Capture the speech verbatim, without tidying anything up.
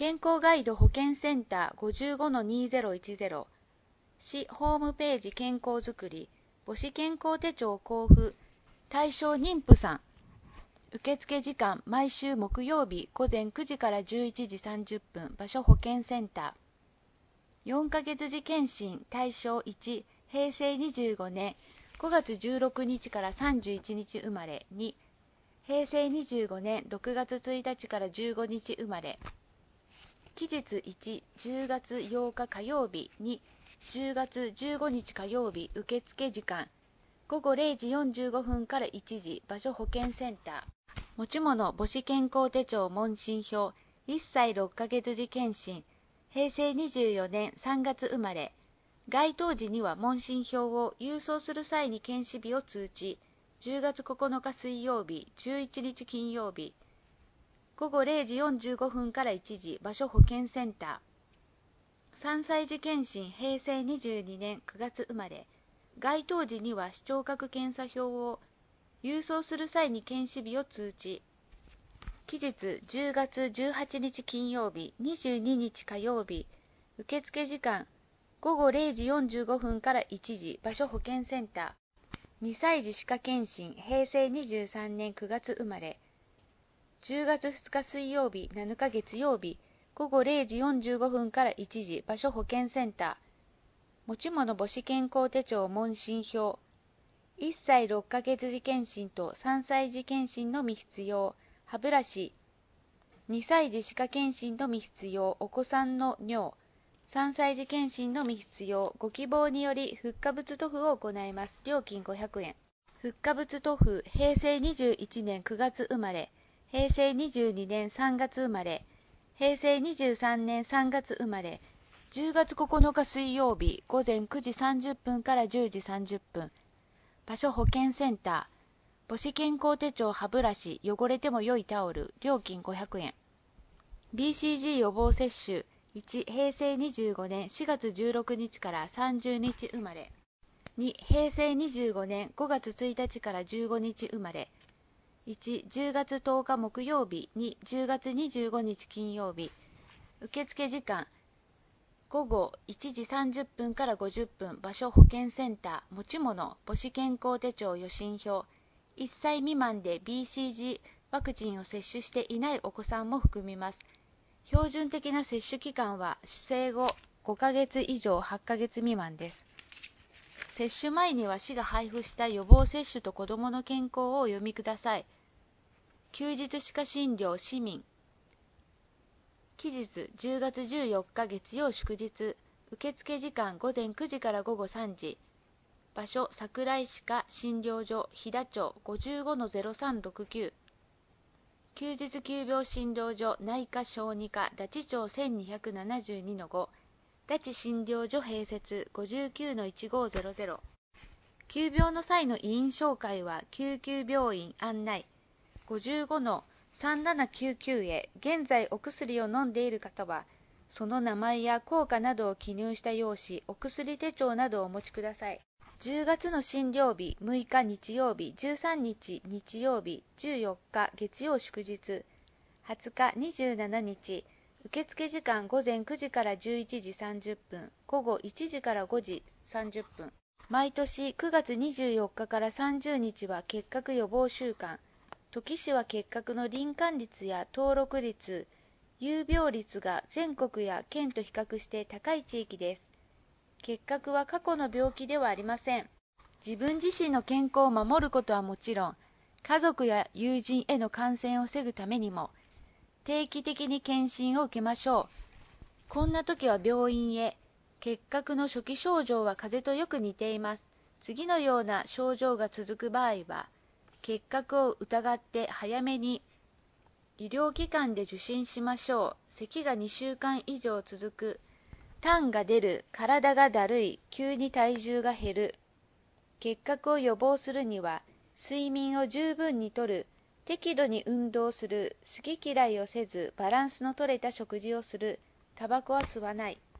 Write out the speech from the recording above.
健康ガイド保健センター ごじゅうごのにせんじゅう 市ホームページ健康づくり母子健康手帳交付対象妊婦さん受付時間毎週木曜日午前くじからじゅういちじさんじゅっぷん場所保健センターよんかげつ時検診対象いちへいせいにじゅうごねんごがつじゅうろくにちからさんじゅういちにち生まれにへいせいにじゅうごねんろくがつついたちからじゅうごにち生まれ期日いち、じゅうがつようか火曜日に、じゅうがつじゅうごにち火曜日受付時間ごごれいじよんじゅうごふんからいちじ場所保健センター持ち物母子健康手帳問診票いっさいろっかげつ時検診へいせいにじゅうよねんさんがつ生まれ該当時には問診票を郵送する際に検視日を通知じゅうがつここのか水曜日じゅういちにち金曜日ごごれいじよんじゅうごふんからいちじ場所保健センターさんさい児検診へいせいにじゅうにねんくがつ生まれ該当時には視聴覚検査票を郵送する際に検視日を通知期日じゅうがつじゅうはちにち金曜日にじゅうににち火曜日受付時間ごごれいじよんじゅうごふんからいちじ場所保健センターにさい児歯科検診へいせいにじゅうさんねんくがつ生まれじゅうがつふつか水曜日なのか月曜日ごごれいじよんじゅうごふんからいちじ場所保健センター持ち物母子健康手帳問診票いっさいろっかげつ時検診とさんさい児検診のみ必要歯ブラシにさい児歯科検診のみ必要お子さんの尿さんさい児検診のみ必要ご希望によりフッ化物塗布を行います料金ごひゃくえんフッ化物塗布へいせいにじゅういちねんくがつ生まれへいせいにじゅうにねんさんがつ生まれへいせいにじゅうさんねんさんがつ生まれじゅうがつここのか水曜日ごぜんくじさんじゅっぷんからじゅうじさんじゅっぷん場所保健センター母子健康手帳歯ブラシ汚れても良いタオル料金ごひゃくえん ビーシージー 予防接種いちへいせいにじゅうごねんしがつじゅうろくにちからさんじゅうにち生まれにへいせいにじゅうごねんごがつついたちからじゅうごにち生まれいち、じゅうがつとおか木曜日に、じゅうがつにじゅうごにち金曜日受付時間ごごいちじさんじゅっぷんからごじゅっぷん場所保健センター持ち物母子健康手帳予診票いっさい未満で ビーシージー ワクチンを接種していないお子さんも含みます標準的な接種期間は生後ごかげつ以上はっかげつ未満です接種前には市が配布した予防接種と子どもの健康をお読みください休日歯科診療市民期日じゅうがつじゅうよっか月曜祝日受付時間ごぜんくじからごごさんじ場所桜井歯科診療所飛騨町 ごじゅうごのゼロさんろくきゅう 休日急病診療所内科小児科ダチ町 せんにひゃくななじゅうにのごダチ診療所併設 ごじゅうきゅうのいちごゼロゼロ 急病の際の医院紹介は救急病院案内 ごじゅうごのさんななきゅうきゅう へ現在お薬を飲んでいる方はその名前や効果などを記入した用紙お薬手帳などをお持ちくださいじゅうがつの診療日むいか日曜日じゅうさんにち日曜日じゅうよっか月曜祝日はつかにじゅうしちにち受付時間ごぜんくじからじゅういちじさんじゅっぷんごごいちじからごじさんじゅっぷん毎年くがつにじゅうよっかからさんじゅうにちは結核予防週間土岐市は結核の罹患率や登録率有病率が全国や県と比較して高い地域です結核は過去の病気ではありません自分自身の健康を守ることはもちろん家族や友人への感染を防ぐためにも定期的に検診を受けましょうこんな時は病院へ結核の初期症状は風邪とよく似ています次のような症状が続く場合は結核を疑って早めに医療機関で受診しましょう咳がにしゅうかん以上続く痰が出る体がだるい急に体重が減る結核を予防するには睡眠を十分にとる適度に運動する好き嫌いをせずバランスのとれた食事をするタバコは吸わない